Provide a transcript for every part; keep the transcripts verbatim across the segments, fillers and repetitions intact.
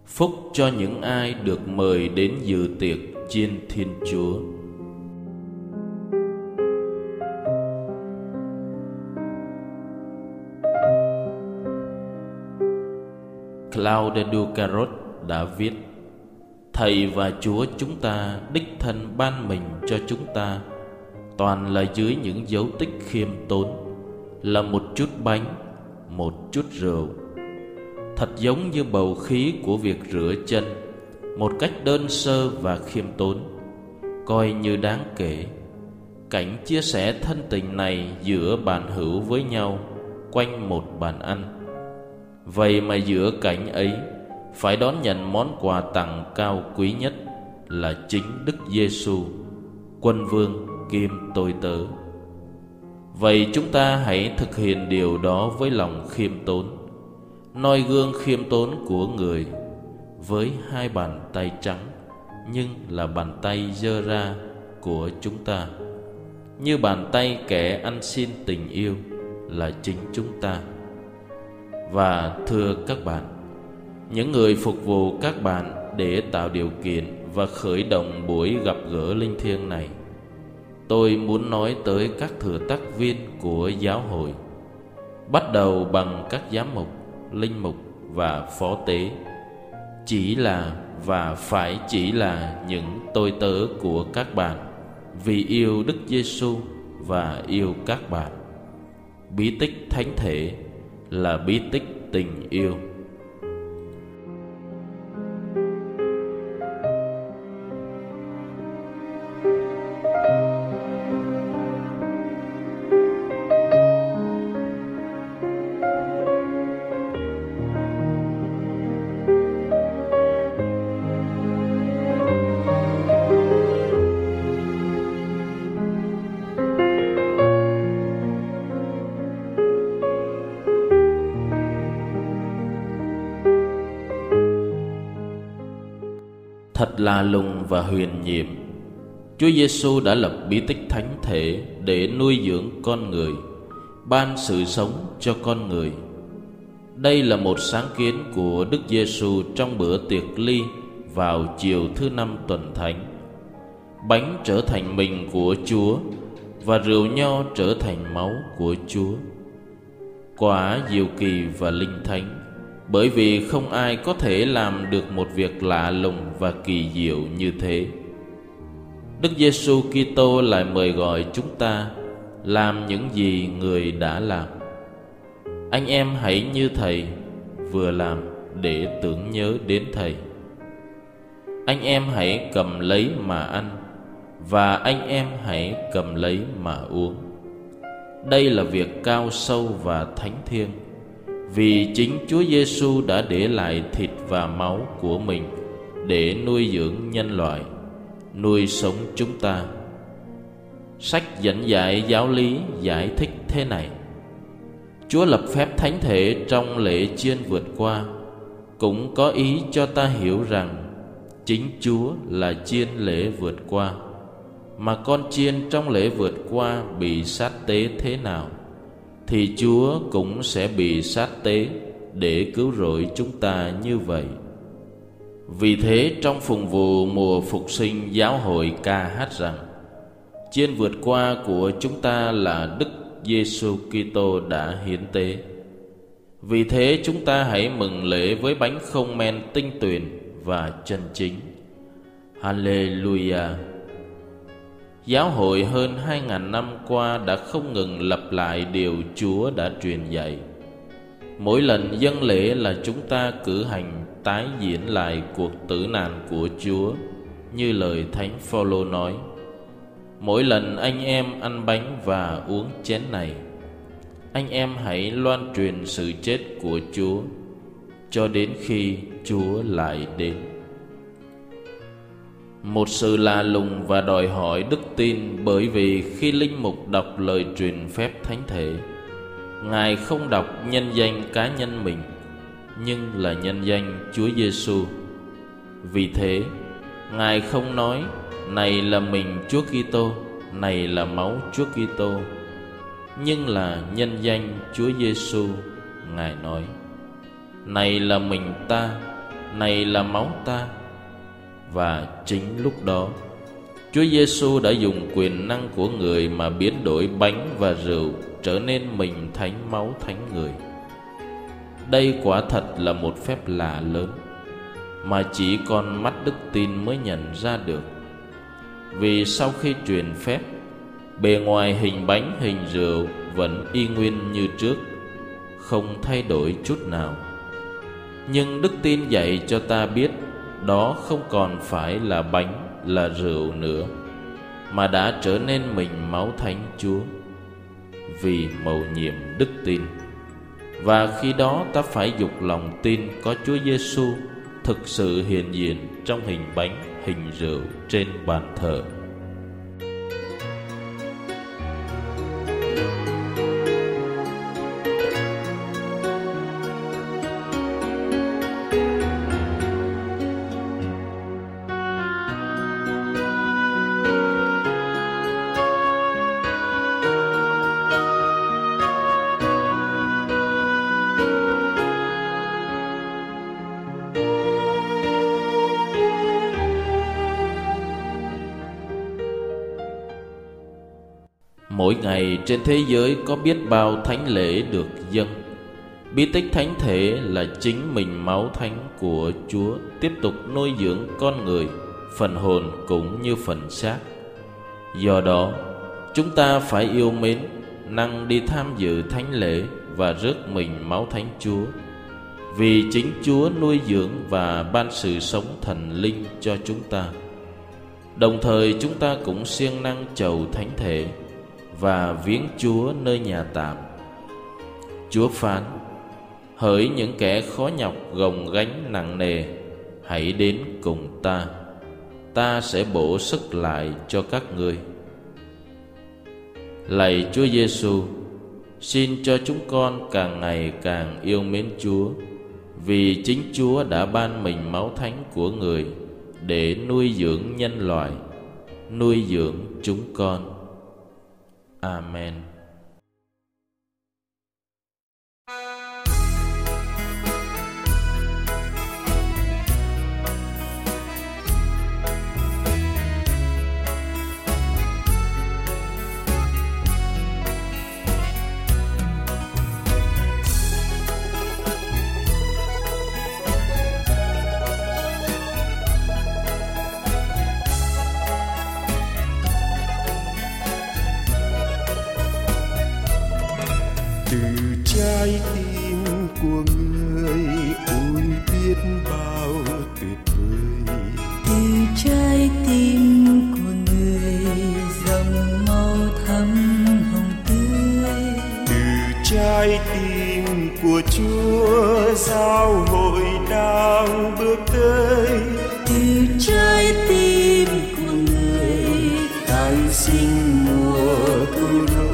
Phúc cho những ai được mời đến dự tiệc chiên Thiên Chúa. Claude Ducarot đã viết: Thầy và Chúa chúng ta đích thân ban mình cho chúng ta toàn là dưới những dấu tích khiêm tốn, là một chút bánh, một chút rượu. Thật giống như bầu khí của việc rửa chân, một cách đơn sơ và khiêm tốn, coi như đáng kể. Cảnh chia sẻ thân tình này giữa bạn hữu với nhau quanh một bàn ăn. Vậy mà giữa cảnh ấy phải đón nhận món quà tặng cao quý nhất là chính Đức Giêsu, Quân Vương kiêm tôi tớ. Vậy chúng ta hãy thực hiện điều đó với lòng khiêm tốn, noi gương khiêm tốn của người với hai bàn tay trắng nhưng là bàn tay giơ ra của chúng ta, như bàn tay kẻ ăn xin tình yêu là chính chúng ta. Và thưa các bạn, những người phục vụ các bạn để tạo điều kiện và khởi động buổi gặp gỡ linh thiêng này, tôi muốn nói tới các thừa tác viên của giáo hội, bắt đầu bằng các giám mục, linh mục và phó tế. Chỉ là và phải chỉ là những tôi tớ của các bạn vì yêu Đức Giêsu và yêu các bạn. Bí tích thánh thể là bí tích tình yêu. Thật lạ lùng và huyền nhiệm, Chúa Giêsu đã lập bí tích thánh thể để nuôi dưỡng con người, ban sự sống cho con người. Đây là một sáng kiến của Đức Giêsu trong bữa tiệc ly vào chiều thứ năm tuần thánh. Bánh trở thành mình của Chúa và rượu nho trở thành máu của Chúa. Quả diệu kỳ và linh thánh, bởi vì không ai có thể làm được một việc lạ lùng và kỳ diệu như thế. Đức Giêsu Kitô lại mời gọi chúng ta làm những gì Người đã làm. Anh em hãy như Thầy vừa làm để tưởng nhớ đến Thầy. Anh em hãy cầm lấy mà ăn, và anh em hãy cầm lấy mà uống. Đây là việc cao sâu và thánh thiêng, vì chính Chúa Giêsu đã để lại thịt và máu của mình để nuôi dưỡng nhân loại, nuôi sống chúng ta. Sách dẫn dạy giáo lý giải thích thế này: Chúa lập phép thánh thể trong lễ chiên vượt qua, cũng có ý cho ta hiểu rằng chính Chúa là chiên lễ vượt qua, mà con chiên trong lễ vượt qua bị sát tế thế nào, thì Chúa cũng sẽ bị sát tế để cứu rỗi chúng ta như vậy. Vì thế trong phụng vụ mùa phục sinh, giáo hội ca hát rằng chiên vượt qua của chúng ta là Đức Giêsu Kitô đã hiến tế. Vì thế chúng ta hãy mừng lễ với bánh không men tinh tuyền và chân chính. Hallelujah! Giáo hội hơn hai ngàn năm qua đã không ngừng lặp lại điều Chúa đã truyền dạy. Mỗi lần dâng lễ là chúng ta cử hành tái diễn lại cuộc tử nạn của Chúa, như lời Thánh Phaolô nói: Mỗi lần anh em ăn bánh và uống chén này, anh em hãy loan truyền sự chết của Chúa cho đến khi Chúa lại đến. Một sự lạ lùng và đòi hỏi đức tin, bởi vì khi linh mục đọc lời truyền phép thánh thể, Ngài không đọc nhân danh cá nhân mình, nhưng là nhân danh Chúa Giêsu. Vì thế, Ngài không nói này là mình Chúa Kitô, này là máu Chúa Kitô, nhưng là nhân danh Chúa Giêsu. Ngài nói: Này là mình ta, này là máu ta. Và chính lúc đó, Chúa Giêsu đã dùng quyền năng của người mà biến đổi bánh và rượu trở nên mình thánh máu thánh người. Đây quả thật là một phép lạ lớn mà chỉ con mắt đức tin mới nhận ra được. Vì sau khi truyền phép, bề ngoài hình bánh hình rượu vẫn y nguyên như trước, không thay đổi chút nào. Nhưng đức tin dạy cho ta biết đó không còn phải là bánh, là rượu nữa, mà đã trở nên mình máu thánh Chúa vì mầu nhiệm đức tin. Và khi đó ta phải dục lòng tin có Chúa Giêsu thực sự hiện diện trong hình bánh, hình rượu trên bàn thờ. Mỗi ngày trên thế giới có biết bao thánh lễ được dâng. Bí tích thánh thể là chính mình máu thánh của Chúa tiếp tục nuôi dưỡng con người, phần hồn cũng như phần xác. Do đó, chúng ta phải yêu mến, năng đi tham dự thánh lễ và rước mình máu thánh Chúa, vì chính Chúa nuôi dưỡng và ban sự sống thần linh cho chúng ta. Đồng thời chúng ta cũng siêng năng chầu thánh thể và viếng Chúa nơi nhà tạm. Chúa phán: hỡi những kẻ khó nhọc gồng gánh nặng nề, hãy đến cùng ta, ta sẽ bổ sức lại cho các ngươi. Lạy Chúa Giêsu, xin cho chúng con càng ngày càng yêu mến Chúa, vì chính Chúa đã ban mình máu thánh của người để nuôi dưỡng nhân loại, nuôi dưỡng chúng con. Amen. Từ trái tim của người ôi biết bao tuyệt vời. Từ trái tim của người dòng màu thắm hồng tươi. Từ trái tim của Chúa giáo hội đang bước tới. Từ trái tim của người tái sinh mùa cứu rỗi.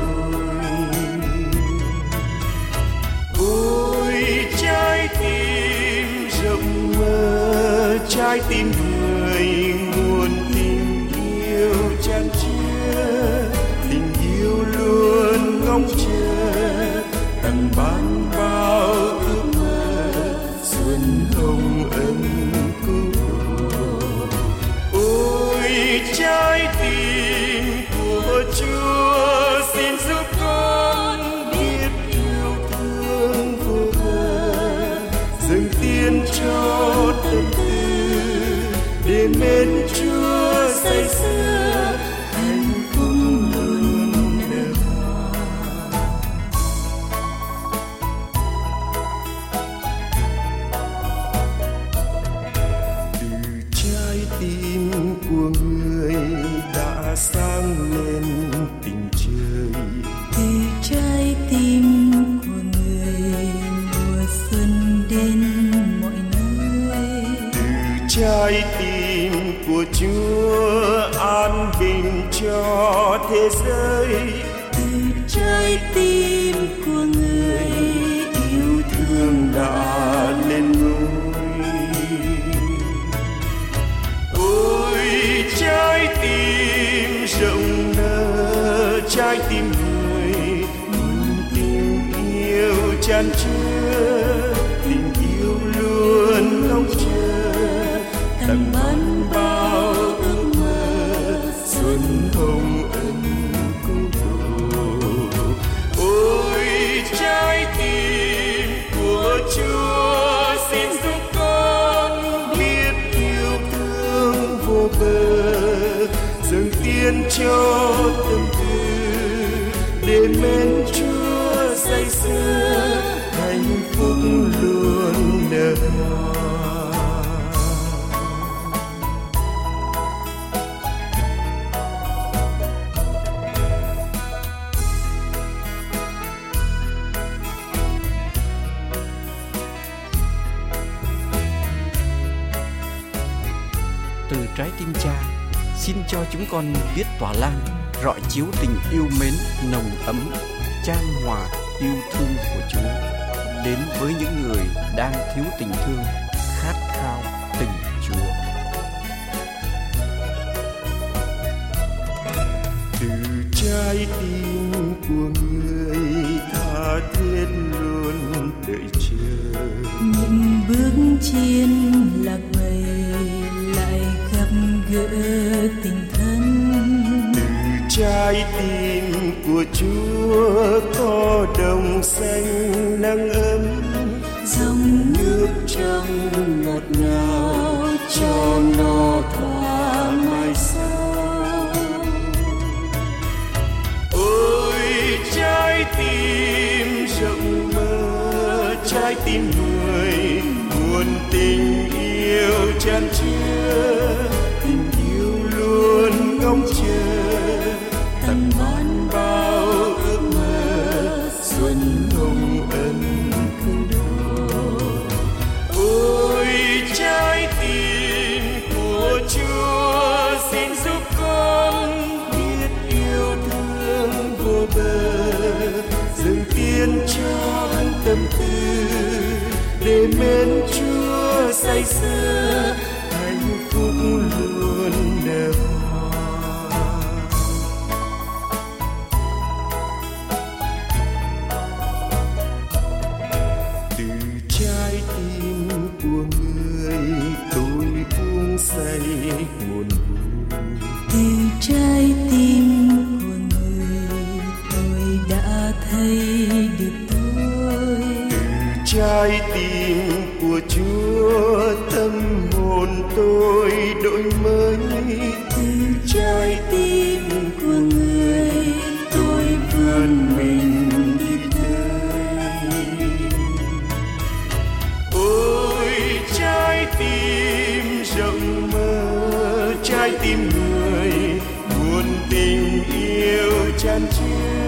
Trái tim người nguồn tình yêu chan chứa, tình yêu luôn ngóng chờ tặng ban bao ước mơ xuân hồng ân cứu độ. Ôi trái tim của Chúa xin giúp con biết yêu thương vô bờ, dâng tiền cho tâm để mến Chúa say sưa, hạnh phúc luôn nở hoa. Từ trái tim của người đã sáng lên tình trời. Từ trái tim của người mùa xuân đến mọi nơi. Từ trái tim của Chúa an bình cho thế giới. Từ trái tim của người yêu thương đã lên ngôi. Ôi trái tim rộng nở, trái tim người tình yêu chan chứa, tình yêu luôn ngóng chờ cho tâm tư, để mến Chúa say sưa, hạnh phúc luôn nở hoa. Từ trái tim Cha, xin cho chúng con biết tỏa lan, rọi chiếu tình yêu mến nồng ấm, chan hòa yêu thương của Chúa đến với những người đang thiếu tình thương, khát khao tình Chúa. Từ trái tim của người tha thiết luôn đợi chờ, những bước trên lạc bầy lại gặp gỡ tình thân. Từ trái tim của Chúa có đồng xanh nắng ấm, Dòng nước trong ngọt ngào cho no thỏa mai sau. Ôi trái tim rộng mơ, trái tim người nguồn tình yêu chan chứa, tình yêu luôn ngóng chờ tặng ban bao ước mơ xuân hồng ân cứu độ. Ôi trái tim của Chúa xin giúp con biết yêu thương vô bờ, dâng tiền trong tâm tư, để mến Chúa say sưa, hạnh phúc luôn nở hoa. Từ trái tim của người tôi uống say buồn vui, từ trái tim của người tôi đã thấy được tôi. từ trái tim của Chúa tâm hồn tôi đổi mới, Từ trái tim của người tôi vươn mình đi tới. Ôi trái tim rộng mơ, trái tim người nguồn tình yêu chan chứa,